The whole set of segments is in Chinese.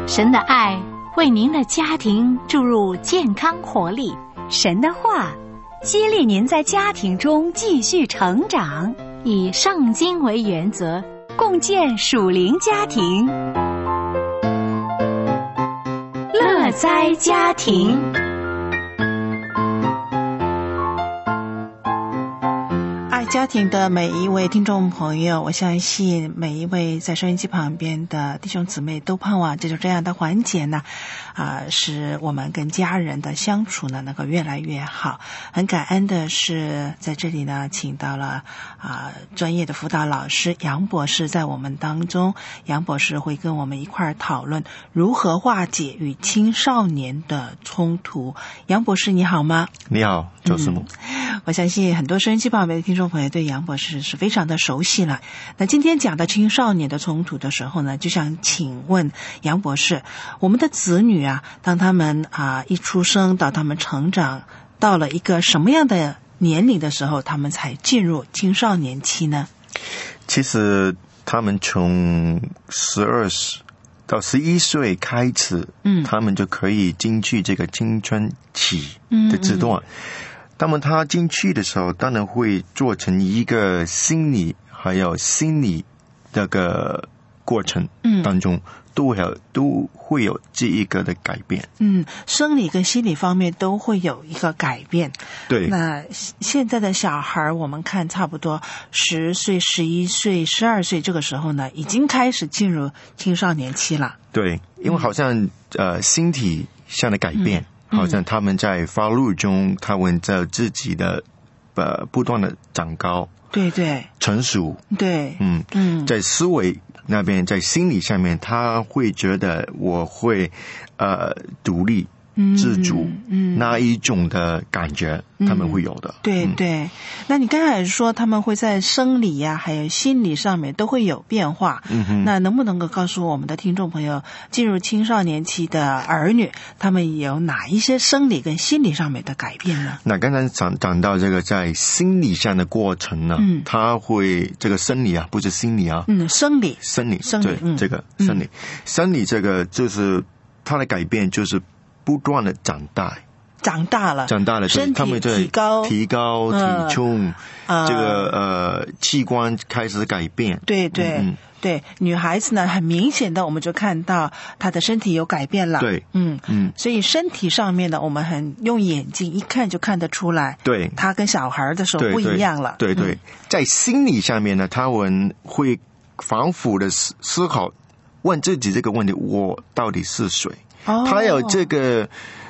神的爱为您的家庭注入健康活力， 神的话激励您在家庭中继续成长， 以圣经为原则， 共建属灵家庭。 乐哉家庭。 家庭的每一位听众朋友，我相信每一位在收音机旁边的弟兄姊妹都盼望这样的环节呢，使我们跟家人的相处呢能够越来越好。很感恩的是，在这里呢，请到了专业的辅导老师杨博士在我们当中。杨博士会跟我们一块儿讨论如何化解与青少年的冲突。杨博士你好吗？ 你好，周师母。 我相信很多收音机旁边的听众朋友对杨博士是非常的熟悉了。那今天讲到青少年的冲突的时候呢，就想请问杨博士，我们的子女啊，当他们一出生到他们成长到了一个什么样的年龄的时候，他们才进入青少年期呢？ 其实他们从12到11岁开始，他们就可以进去这个青春期的阶段。那么他进去的时候，当然会做成一个心理还有心理这个过程当中，都会有这一个的改变。 生理跟心理方面都会有一个改变。 对。那现在的小孩，我们看差不多10岁、11岁、12岁这个时候呢，已经开始进入青少年期了。 对，因为好像身体上的改变。好像他们在发育中，他们在自己的不断的长高， 对对， 成熟， 对， 在思维那边，在心理上面，他会觉得我会独立自主，那一种的感觉他们会有的。 对对。那你刚才说他们会在生理呀还有心理上面都会有变化，那能不能够告诉我们的听众朋友，进入青少年期的儿女他们有哪一些生理跟心理上面的改变呢？ 那刚才讲到这个在心理上的过程呢，他会这个生理啊，不是心理啊， 生理对，这个生理这个就是他的改变，就是不断的长大了， 身体提高体重，这个器官开始改变。 对对。对，女孩子呢，很明显的我们就看到她的身体有改变了。 对， 所以身体上面呢，我们很用眼睛一看就看得出来。对，她跟小孩的时候不一样了。 对，在心理上面呢，他们会反复的思考，问自己这个问题：我到底是谁？他有这个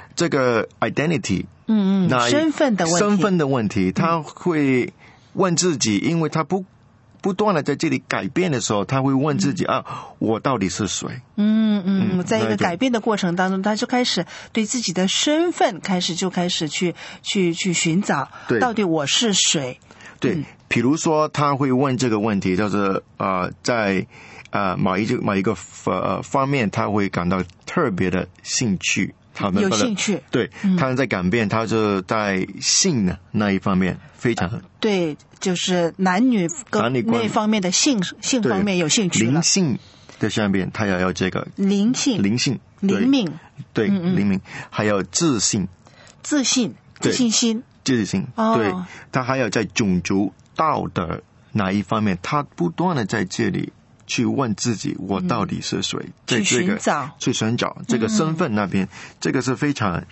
identity， 身份的问题，他会问自己，因为他不断的在这里改变的时候，他会问自己我到底是谁？ 在一个改变的过程当中，他就开始对自己的身份开始去寻找，到底我是谁？ 对，比如说他会问这个问题，就是在某一个方面，他会感到特别的兴趣。 有兴趣， 对，他们在改变，他就在性的那一方面非常对，就是男女那方面的性方面有兴趣了。 灵性的下面，他也要这个灵性、 灵命， 对，灵命，还有自信心，对，他还有在种族道德哪一方面，他不断的在这里去问自己，我到底是谁？ 去寻找这个身份那边，这个是非常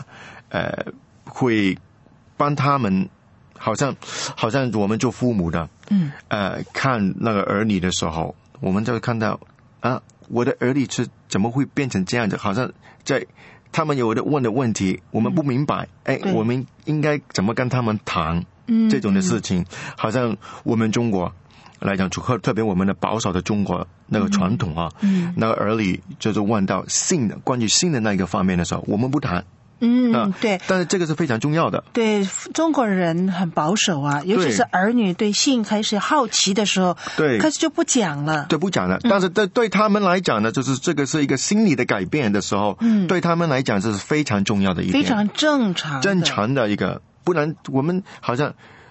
会帮他们，好像我们做父母的，看那个儿女的时候，我们就会看到我的儿女是怎么会变成这样子？好像在他们有的问的问题，我们不明白，我们应该怎么跟他们谈这种的事情？好像我们中国来讲，特别我们的保守的中国那个传统那个儿女就是问到性的，关于性的那个方面的时候，我们不谈。 对， 但是这个是非常重要的。 对，中国人很保守尤其是儿女对性开始好奇的时候，对，开始就不讲了。对， 不讲了。但是对他们来讲呢，就是这个是一个心理的改变的时候，对他们来讲这是非常重要的一点， 非常正常的一个，不然我们好像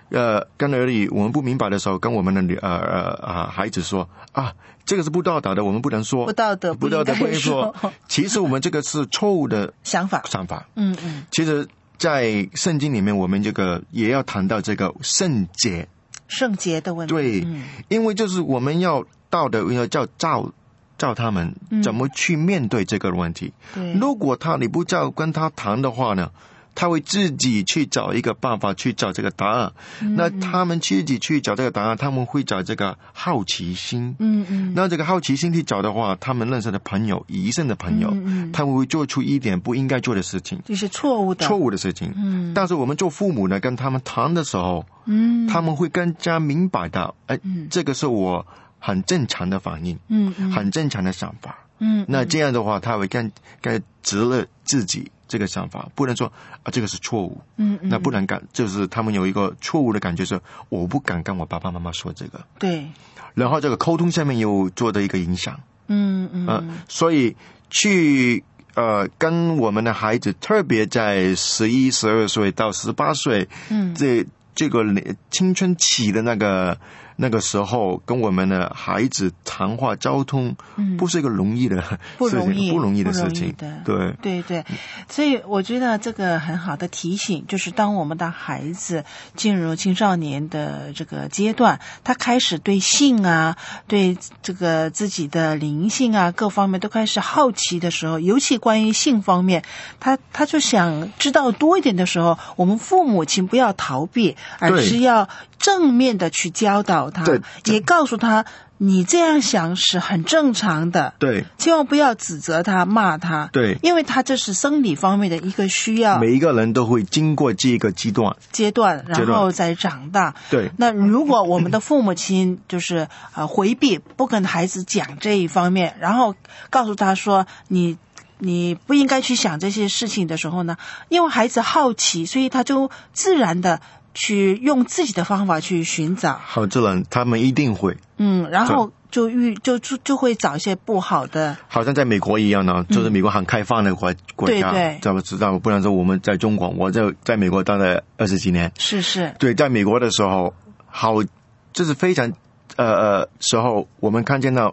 跟儿女我们不明白的时候，跟我们的孩子说啊，这个是不道德的，我们不能说不道德不应该说。 其实我们这个是错误的想法。 其实在圣经里面，我们这个也要谈到这个圣洁的问题。对，因为就是我们要道德要教他们怎么去面对这个问题。如果你不跟他谈的话呢，他会自己去找一个办法去找这个答案。那他们自己去找这个答案，他们会找这个好奇心。那这个好奇心去找的话，他们认识的朋友，医生的朋友，他们会做出一点不应该做的事情， 就是错误的事情。但是我们做父母呢，跟他们谈的时候，他们会更加明白到，这个是我很正常的反应，很正常的想法。那这样的话，他会更直了自己这个想法，不能说这个是错误。那不能就是他们有一个错误的感觉，是我不敢跟我爸爸妈妈说这个。 对。 然后这个沟通下面有做的一个影响。所以去跟我们的孩子，特别在11、12岁到18岁，这个青春期的那个时候，跟我们的孩子谈话交通，不是一个容易的事情，不容易的事情。 对，所以我觉得这个很好的提醒，就是当我们的孩子进入青少年的这个阶段，他开始对性啊，对这个自己的灵性啊，各方面都开始好奇的时候，尤其关于性方面，他就想知道多一点的时候，我们父母亲不要逃避，而是要正面的去教导他，也告诉他你这样想是很正常的。 对， 千万不要指责他骂他。 对， 因为他这是生理方面的一个需要， 每一个人都会经过这个阶段然后再长大。 对， 那如果我们的父母亲就是回避，不跟孩子讲这一方面，然后告诉他说你不应该去想这些事情的时候呢，因为孩子好奇，所以他就自然的去用自己的方法去寻找。 好，自然他们一定会。 然后就会找一些不好的， 好像在美国一样呢，就是美国很开放的国家， 对， 知道不然说我们在中国，我在美国待了20几年， 是， 对，在美国的时候，好，就是非常时候我们看见到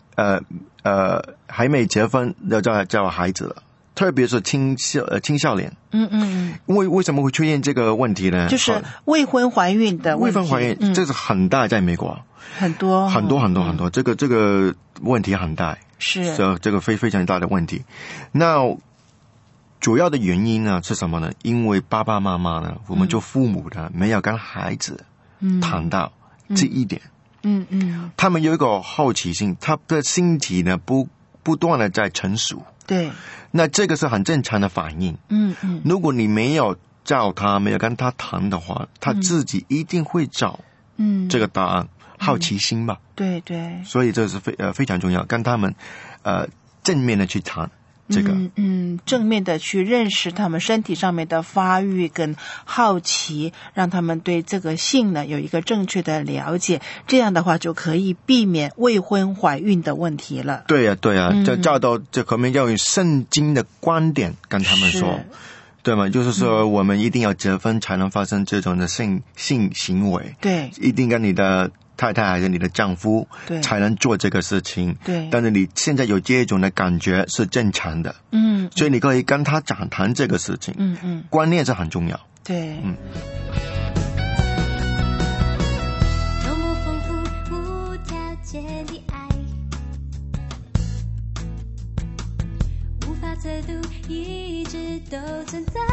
还没结婚要叫孩子了。特别是青少年，为什么会出现这个问题呢？ 就是未婚怀孕的问题。 未婚怀孕，这是很大，在美国很多， 这个问题很大， 是这个非常大的问题。那主要的原因呢是什么呢？因为爸爸妈妈呢，我们做父母的没有跟孩子谈到这一点。他们有一个好奇心，他的身体呢不断的在成熟。 对， 那这个是很正常的反应。如果你没有教他，没有跟他谈的话，他自己一定会找这个答案，好奇心吧。 对， 所以这是非常重要，跟他们正面的去谈这个。 正面的去认识他们身体上面的发育跟好奇，让他们对这个性呢有一个正确的了解，这样的话就可以避免未婚怀孕的问题了。对啊， 这可能要用圣经的观点跟他们说，对吗？就是说我们一定要结婚才能发生这种的性行为， 对， 一定跟你的太太还是你的丈夫才能做这个事情。 对， 但是你现在有这种的感觉是正常的。所以你可以跟他谈这个事情。观念是很重要。 对。 多么丰富无条件的爱，无法测度，一直都存在。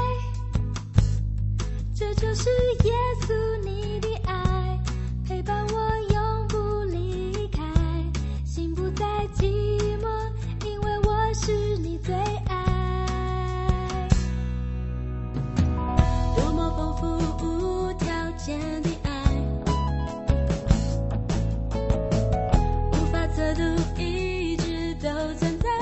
这就是耶稣你的爱，陪伴我永不离开，心不再寂寞，因为我是你最爱。多么丰富无条件的爱，无法测度，一直都存在。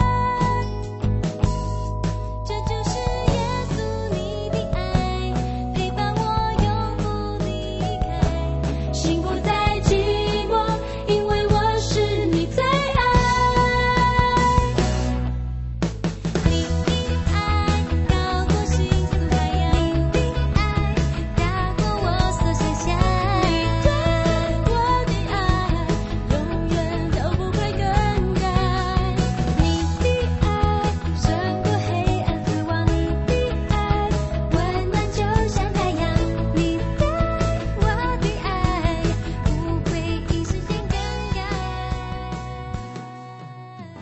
这就是耶稣你的爱，陪伴我永不离开，心不再寂寞。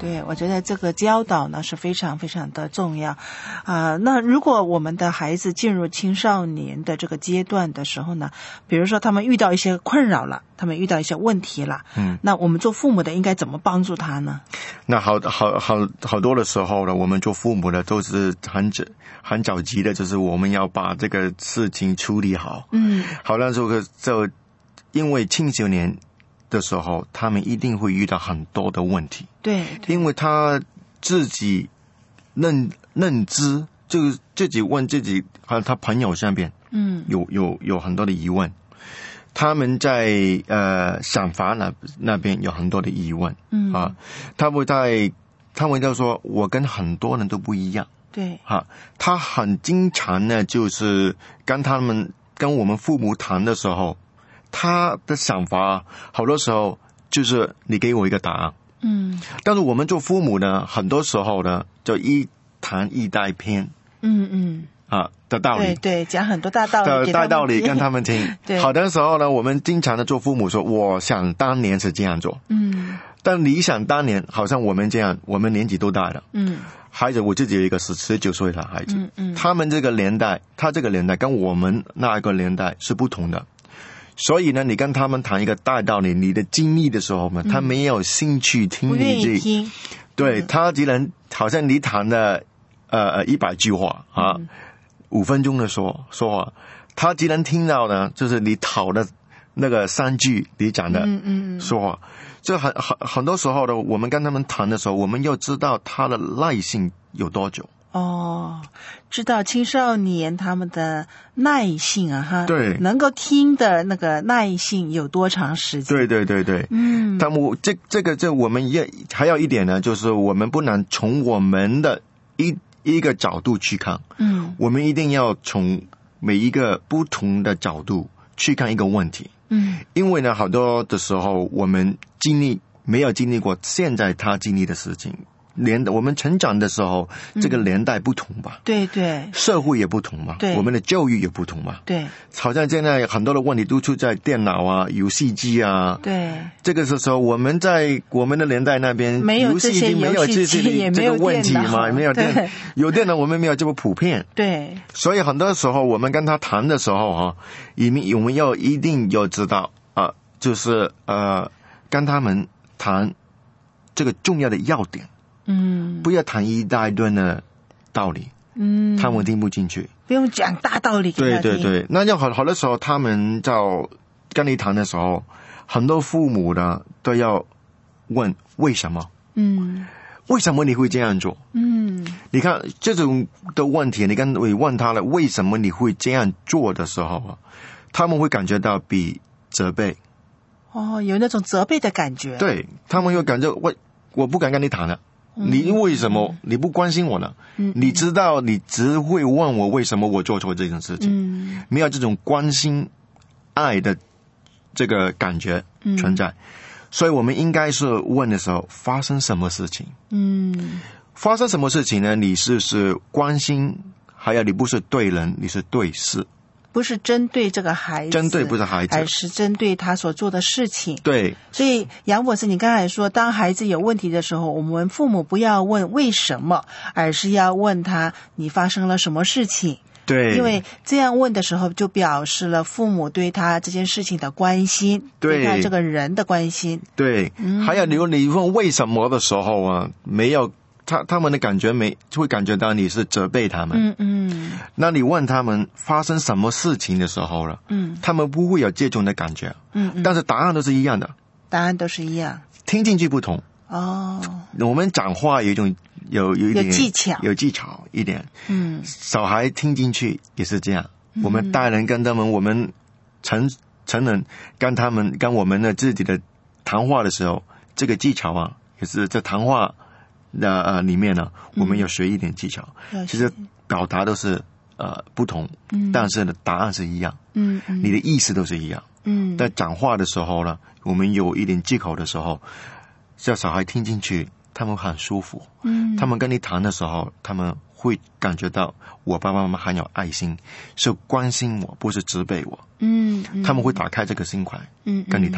对，我觉得这个教导呢是非常非常的重要那如果我们的孩子进入青少年的这个阶段的时候呢，比如说他们遇到一些困扰了，他们遇到一些问题了，那我们做父母的应该怎么帮助他呢？ 那好多的时候呢，我们做父母的都是很着急的，就是我们要把这个事情处理好。好，那就因为青少年的时候，他们一定会遇到很多的问题。对，因为他自己认知，就是自己问自己和他朋友上边，有很多的疑问。他们在想法那边有很多的疑问，他们就说我跟很多人都不一样。对，他很经常呢，就是跟我们父母谈的时候，他的想法好多时候就是你给我一个答案。但是我们做父母呢，很多时候呢就一谈一带偏。的道理，对，讲很多大道理跟他们听。对，好的时候呢，我们经常的做父母说，我想当年是这样做。但你想当年，好像我们这样，我们年纪都大了。孩子，我自己有一个19岁的孩子，他们这个年代，他这个年代跟我们那个年代是不同的。所以呢，你跟他们谈一个大道理，你的经历的时候呢，他没有兴趣听，不愿意听。对，他只能好像你谈的100句话5分钟的说话，他只能听到呢，就是你讨的那个3句你讲的说话。这很多时候呢，我们跟他们谈的时候，我们要知道他的耐性有多久。知道青少年他们的耐性对，能够听的那个耐性有多长时间？对，他们这我们也还有一点呢，就是我们不能从我们的一个角度去看，我们一定要从每一个不同的角度去看一个问题，因为呢，好多的时候我们没有经历过现在他经历的事情，我们成长的时候，这个年代不同吧？对，社会也不同嘛，对，我们的教育也不同嘛，对，好像现在很多的问题都出在电脑游戏机对，这个时候我们在我们的年代那边没有这些游戏机，也没有问题嘛，没有有电脑，我们没有这么普遍，对，所以很多时候我们跟他谈的时候我们一定要知道就是跟他们谈这个重要的要点。不要谈一大堆的道理，他们听不进去。不用讲大道理给他听。对，那要好的时候，他们在跟你谈的时候，很多父母呢都要问为什么？为什么你会这样做？你看这种的问题，你问他了，为什么你会这样做的时候他们会感觉到比责备。有那种责备的感觉。对，他们会感觉我不敢跟你谈了。你为什么你不关心我呢？你知道你只会问我为什么我做错这件事情，没有这种关心爱的这个感觉存在，所以我们应该是问的时候发生什么事情。发生什么事情呢？你是关心，还有你不是对人，你是对事，不是针对这个孩子，针对不是孩子，而是针对他所做的事情。对，所以杨博士，你刚才说，当孩子有问题的时候，我们父母不要问为什么，而是要问他你发生了什么事情。对，因为这样问的时候，就表示了父母对他这件事情的关心，对他这个人的关心。对，还有你问为什么的时候没有。他们的感觉会感觉到你是责备他们。那你问他们发生什么事情的时候了，他们不会有这种的感觉。但是答案都是一样的。答案都是一样。听进去不同。我们讲话有一点有技巧，有技巧一点。小孩听进去也是这样。我们大人跟他们，我们成人跟他们跟我们的自己的谈话的时候，这个技巧也是在谈话里面呢，我们要学一点技巧。其实表达都是不同，但是呢答案是一样。你的意思都是一样。在讲话的时候呢，我们有一点忌口的时候，叫小孩听进去，他们很舒服。他们跟你谈的时候，他们会感觉到我爸爸妈妈很有爱心，是关心我，不是责备我。他们会打开这个心怀跟你谈。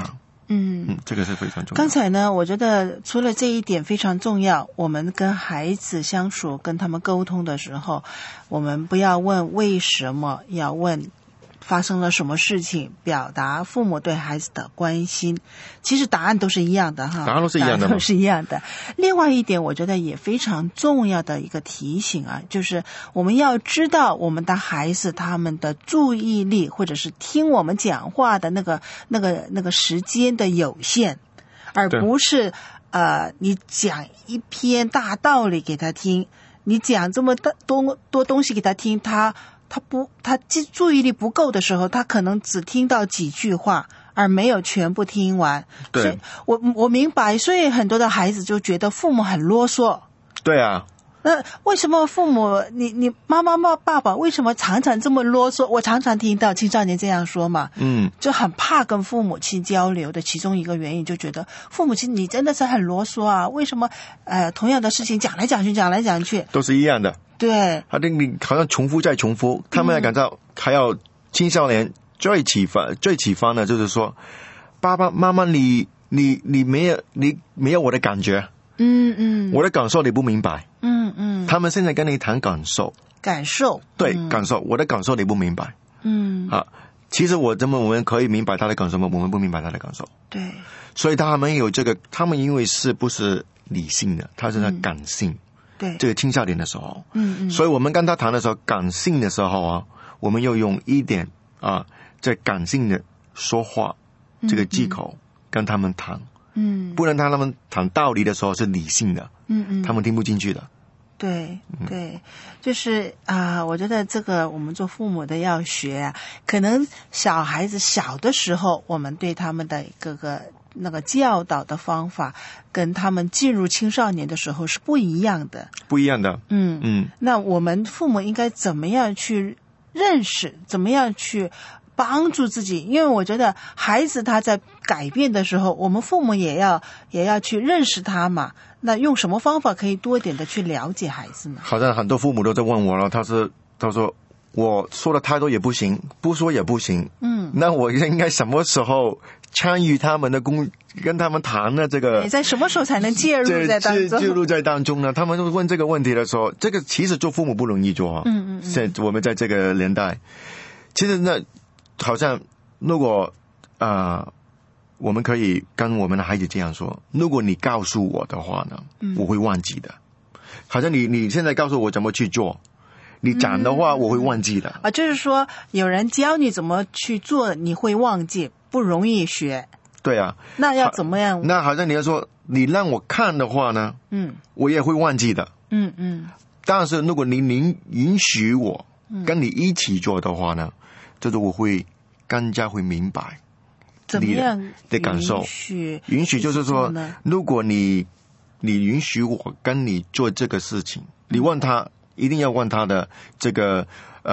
这个是非常重要。 刚才呢，我觉得除了这一点非常重要，我们跟孩子相处、跟他们沟通的时候，我们不要问为什么，要问发生了什么事情，表达父母对孩子的关心。其实答案都是一样的哈， 答案都是一样的， 答案都是一样的。另外一点，我觉得也非常重要的一个提醒啊，就是我们要知道我们的孩子他们的注意力或者是听我们讲话的那个时间的有限，而不是你讲一篇大道理给他听，你讲这么多东西给他听，他注意力不够的时候，他可能只听到几句话，而没有全部听完。 对， 所以我明白，所以很多的孩子就觉得父母很啰嗦。 对啊。 那为什么父母你妈妈爸爸为什么常常这么啰嗦？我常常听到青少年这样说嘛，就很怕跟父母亲交流的其中一个原因，就觉得父母亲你真的是很啰嗦啊，为什么同样的事情讲来讲去都是一样的。 对， 你好像重复再重复，他们感到还要青少年最启发呢，就是说爸爸妈妈你没有我的感觉，我的感受你不明白，他们现在跟你谈感受，对，感受，我的感受你不明白，其实我们可以明白他的感受吗？我们不明白他的感受， 对， 所以他们有这个，他们因为是不是理性的，他是感性， 对， 这个青少年的时候，所以我们跟他谈的时候，感性的时候啊，我们要用一点在感性的说话这个技巧跟他们谈，不然他们谈道理的时候是理性的，他们听不进去的。 对对，就是我觉得这个我们做父母的要学啊，可能小孩子小的时候，我们对他们的各个那个教导的方法，跟他们进入青少年的时候是不一样的。那我们父母应该怎么样去认识，怎么样去帮助自己？因为我觉得孩子他在改变的时候，我们父母也要去认识他嘛。那用什么方法可以多一点的去了解孩子呢？ 好像很多父母都在问我了，他说我说的太多也不行，不说也不行，那我应该什么时候参与他们的跟他们谈呢？这个你在什么时候才能介入在当中？ 介入在当中呢？他们问这个问题的时候，这个其实做父母不容易做啊。我们在这个年代，其实呢，好像如果我们可以跟我们的孩子这样说：如果你告诉我的话呢，我会忘记的。好像你现在告诉我怎么去做，你讲的话我会忘记的。 就是说有人教你怎么去做，你会忘记，不容易学。 对啊。 那要怎么样？ 那好像你要说你让我看的话呢，我也会忘记的。但是如果你允许我跟你一起做的话呢，就是我会更加会明白怎么样的感受。允许就是说，如果你允许我跟你做这个事情，你问他一定要问他的这个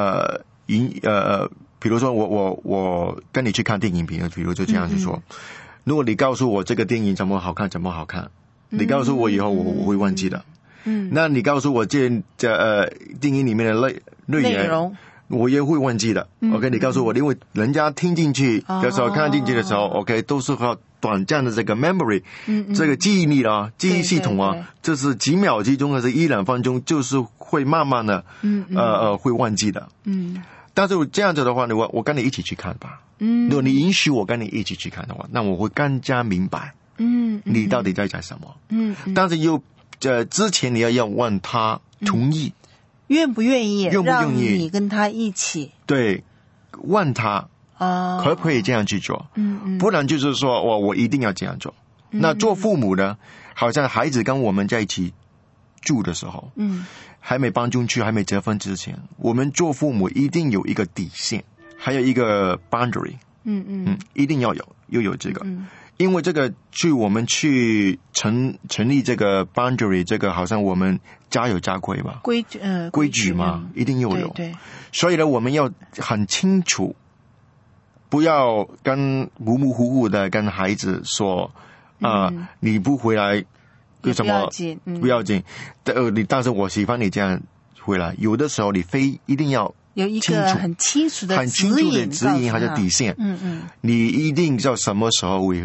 比如说我跟你去看电影，比如就这样去说，如果你告诉我这个电影怎么好看，你告诉我以后我会忘记的。那你告诉我这电影里面的内容，我也会忘记的。OK， 你告诉我，因为人家听进去的时候，看进去的时候 ，OK， 都是靠短暂的这个 memory，这个记忆力啊，记忆系统啊，这是几秒之中还是1-2分钟，就是会慢慢的会忘记的。但是这样子的话，我跟你一起去看吧。如果你允许我跟你一起去看的话，那我会更加明白你到底在讲什么。但是之前你要问他同意， 愿不愿意让你跟他一起？ 对，问他可不可以这样去做？不然就是说我一定要这样做。那做父母的，好像孩子跟我们在一起住的时候，还没搬进去，还没结婚之前，我们做父母一定有一个底线，还有一个 boundary，一定要有这个。因为这个我们去成立这个 boundary， 这个好像我们家有家规嘛，规矩嘛，一定要有。对，所以呢，我们要很清楚，不要跟模模糊糊的跟孩子说你不回来为什么不要紧，但是我喜欢你这样回来。有的时候你一定要有一个很清楚的指引还是底线。你一定知道什么时候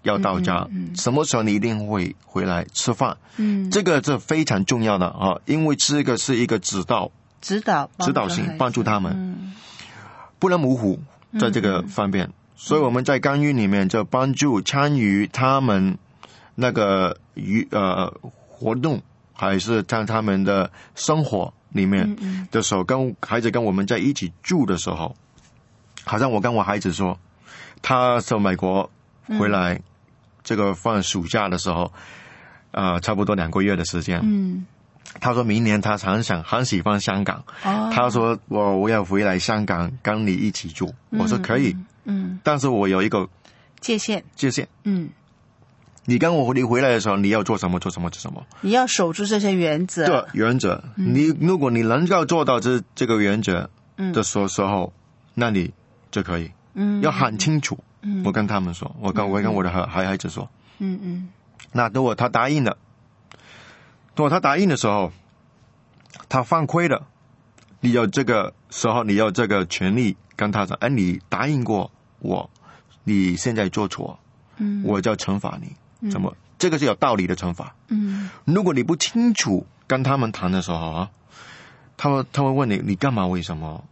要到家，什么时候你一定会回来吃饭，这个是非常重要的啊，因为这个是一个指导性，帮助他们，不能模糊在这个方面。所以我们在干预里面就帮助参与他们那个活动，还是在他们的生活里面的时候，跟孩子跟我们在一起住的时候，好像我跟我孩子说，他从美国回来，这个放暑假的时候，差不多2个月的时间，他说明年他很喜欢香港，他说我要回来香港跟你一起住，我说可以，但是我有一个界限，你跟我你回来的时候，你要做什么，你要守住这些原则。对，原则。如果你能够做到这个原则的时候，那你就可以。要很清楚。我跟他们说，我跟我的孩子说。那如果他答应的时候，他犯规了，你有这个时候，你有这个权利跟他说，你答应过我，你现在做错，我就惩罚你。怎么？这个是有道理的惩罚。如果你不清楚跟他们谈的时候啊，他们问你干嘛？为什么？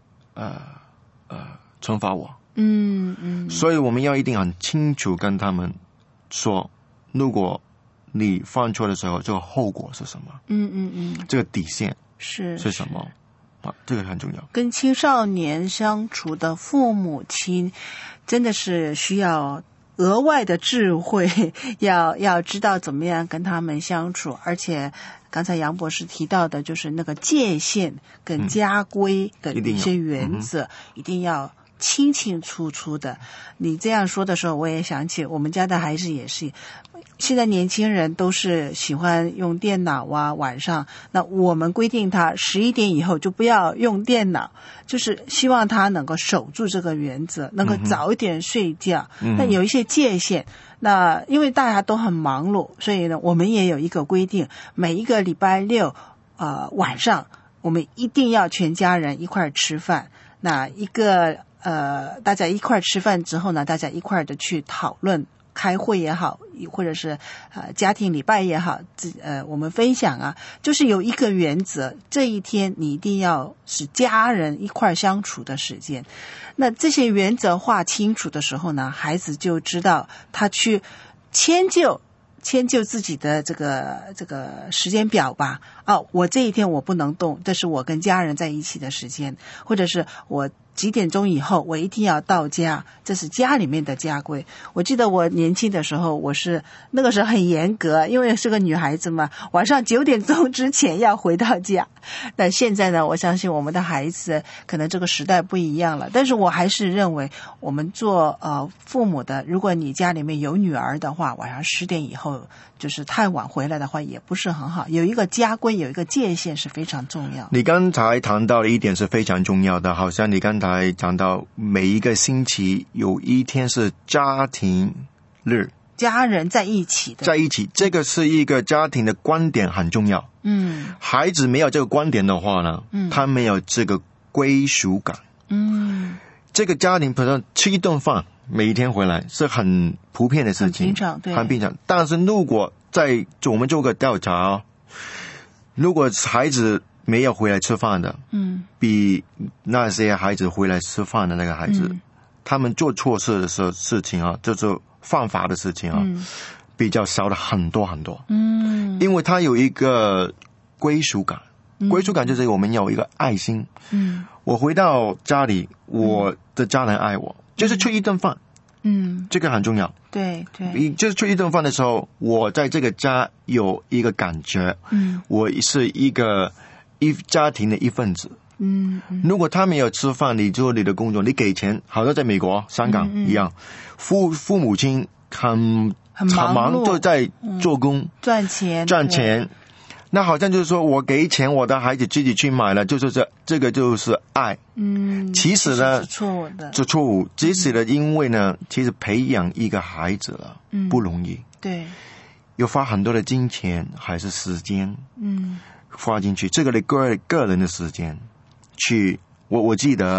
惩罚我？所以我们要一定很清楚跟他们说，如果你犯错的时候，这个后果是什么？这个底线是什么？这个很重要。跟青少年相处的父母亲，真的是需要额外的智慧，要知道怎么样跟他们相处，而且刚才杨博士提到的就是那个界限跟家规的一些原则，一定要清清楚楚的。你这样说的时候，我也想起我们家的孩子也是，现在年轻人都是喜欢用电脑啊，晚上，那我们规定他11点以后就不要用电脑，就是希望他能够守住这个原则，能够早一点睡觉。那有一些界限，那因为大家都很忙碌，所以呢，我们也有一个规定，每一个礼拜六晚上，我们一定要全家人一块吃饭。那大家一块吃饭之后呢，大家一块的去讨论。开会也好，或者是家庭礼拜也好，我们分享啊，就是有一个原则，这一天你一定要是家人一块相处的时间。那这些原则划清楚的时候呢，孩子就知道他去迁就自己的这个时间表吧。我这一天我不能动，这是我跟家人在一起的时间，或者是我几点钟以后我一定要到家，这是家里面的家规。我记得我年轻的时候，那个时候很严格，因为是个女孩子嘛，晚上9点钟之前要回到家。那现在呢，我相信我们的孩子可能这个时代不一样了，但是我还是认为我们做父母的，如果你家里面有女儿的话，晚上10点以后就是太晚回来的话也不是很好，有一个家规，有一个界限是非常重要。你刚才谈到的一点是非常重要的，好像你刚才讲到每一个星期有一天是家庭日，家人在一起，这个是一个家庭的观点很重要。孩子没有这个观点的话呢，他没有这个归属感。这个家庭比如说吃一顿饭，每一天回来是很普遍的事情，很平常。但是如果我们做个调查，如果孩子没有回来吃饭的，比那些孩子回来吃饭的那个孩子，他们做错事的事情啊，就是犯法的事情啊，比较少了很多很多。因为他有一个归属感，归属感就是我们有一个爱心。我回到家里，我的家人爱我，就是吃一顿饭。这个很重要。对，就是吃一顿饭的时候，我在这个家有一个感觉，我是一家庭的一份子。如果他没有吃饭，你做你的工作，你给钱，好像在美国、香港一样，父母亲很忙，就在做工赚钱。那好像就是说我给钱，我的孩子自己去买了，就是这个就是爱。其实呢，是错误。其实呢，因为呢，其实培养一个孩子了，不容易。对，要花很多的金钱还是时间，花进去。这个你个人的时间去，我记得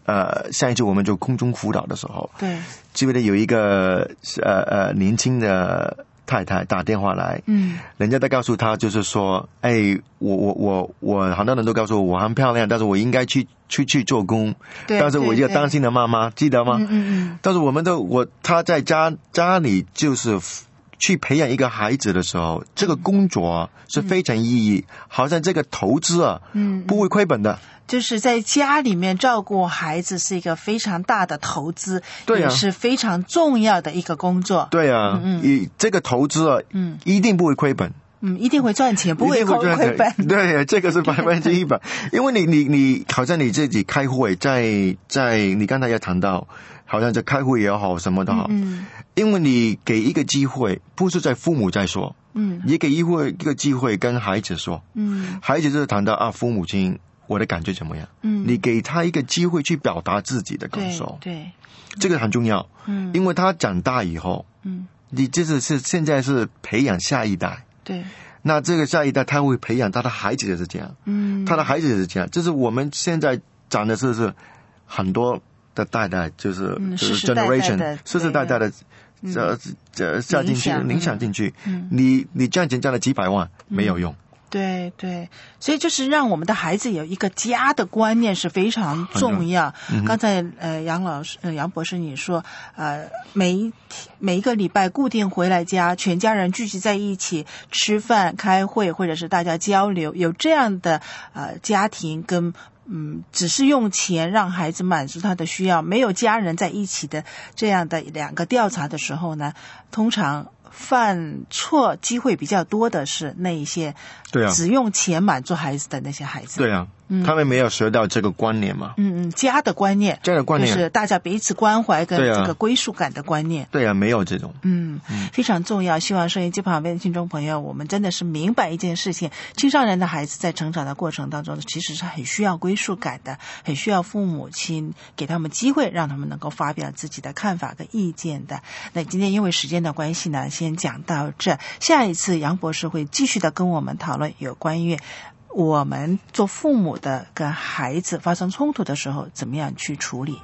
上一次我们做空中辅导的时候， 对， 记不得有一个年轻的太太打电话来，人家在告诉她就是说，哎，我很多人都告诉我很漂亮，但是我应该出去做工，但是我一个担心的妈妈，记得吗？但是她在家里就是去培养一个孩子的时候，这个工作是非常意义，好像这个投资不会亏本的。 就是在家里面照顾孩子是一个非常大的投资，对也是非常重要的一个工作。 对啊，这个投资一定不会亏本。 一定会赚钱，不会亏本。 对，这个是100%。因为你好像你自己开会，在你刚才也谈到，好像在开会也好，什么都好，因为你给一个机会，不是在父母在说，你给一个机会跟孩子说，孩子就是谈到父母亲我的感觉怎么样，你给他一个机会去表达自己的感受， 对， 这个很重要，因为他长大以后，你就是现在是培养下一代。 对， 那这个下一代他会培养他的孩子也是这样，他的孩子也是这样，就是我们现在讲的是很多的代就是 generation 世世代代的下进去影响进去，你赚钱赚了几百万没有用。 对对，所以就是让我们的孩子有一个家的观念是非常重要。刚才杨博士你说每一个礼拜固定回来家，全家人聚集在一起吃饭、开会，或者是大家交流，有这样的家庭跟只是用钱让孩子满足他的需要，没有家人在一起的这样的两个调查的时候呢，通常犯错机会比较多的是那一些只用钱满足孩子的那些孩子。 对啊，他们没有学到这个观念嘛。 家的观念，就是大家彼此关怀跟这个归属感的观念。 对啊，没有这种。 非常重要。希望收音机旁边的听众朋友，我们真的是明白一件事情：青少年的孩子在成长的过程当中，其实是很需要归属感的，很需要父母亲给他们机会，让他们能够发表自己的看法跟意见的。那今天因为时间的关系呢，先讲到这。下一次杨博士会继续的跟我们讨论有关于我们做父母的跟孩子发生冲突的时候怎么样去处理。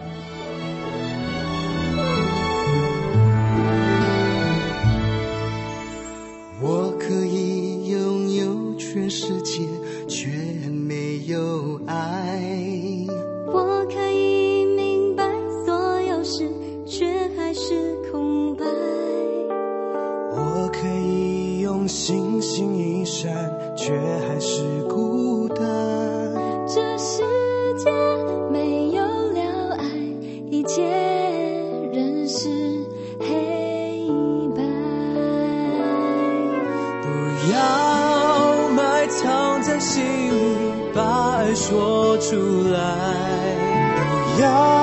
我可以拥有全世界，却没有爱。 我可以明白所有事，却还是空白。 我可以用星星一闪，却还是孤单。 这世界没有了爱，一切仍是黑白。 不要埋藏在心里，把爱说出来。不要